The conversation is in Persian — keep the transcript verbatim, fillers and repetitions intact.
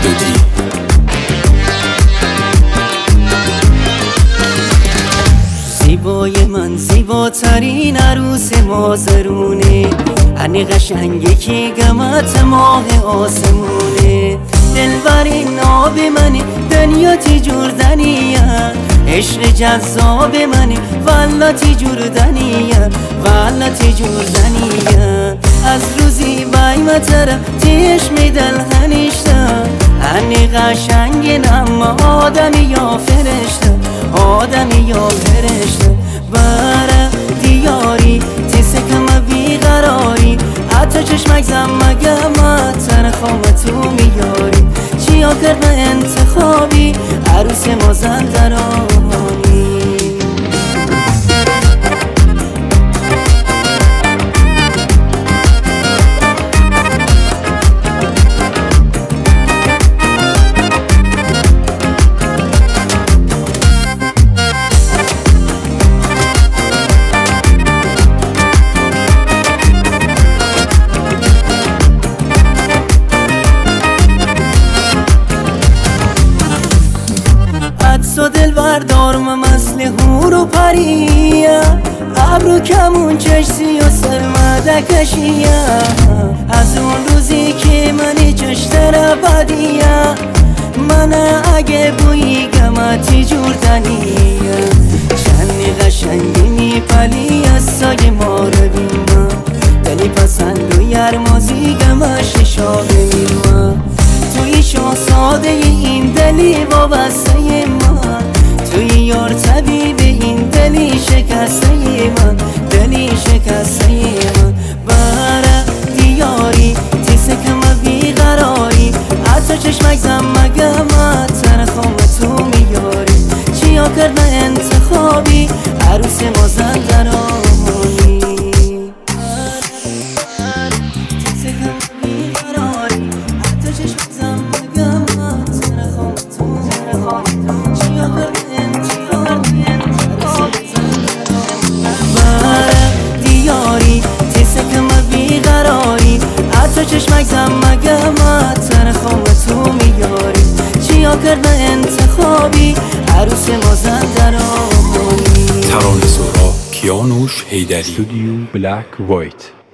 دودی. زیبای من زیباترین عروس مازرونه، هنی قشنگه که گمت ماه آسمونه. دلبرین ناب منی دنیا تی جردنیه، عشق جذاب منی والا تی جردنیه، والا تی جردنیه. از روزی بای متره تیش می دل هنیشته، هنی قشنگه اما آدمی یا فرشته، آدمی یا فرشته. بره دیاری تی سکم بیقراری، حتی چشمک زمگه ما تنخوام تو میاری. چیا کرد انتخابی عروس مازندرانی. سو دل بردارم مثل هور و پریه، ابرو کمون چشسی و سرمده کشیه. از اون روزی که منی چشتر بدیه، من اگه بویی گمتی جوردنیه. چنی قشنگی میپلی از سای ما رو بیمه، دلی پسند و یرمازی گمش شاقه میمه. توی شاهزاده این دلی وابسته من، توی یار طبیب این دلی شکسته من، دلی شکسته من. بره دیاری تی سکم بیقراری، حتی چشمک زمگه ما تنخوام تو میاری. چیا کرد انتخابی عروس مازندرانی. چشمک زمگه ما تنخوام تو میاری. چیا کرد انتخابی عروس مازندرانی. ترانه سرا کیانوش حیدری. استودیو بلک وایت.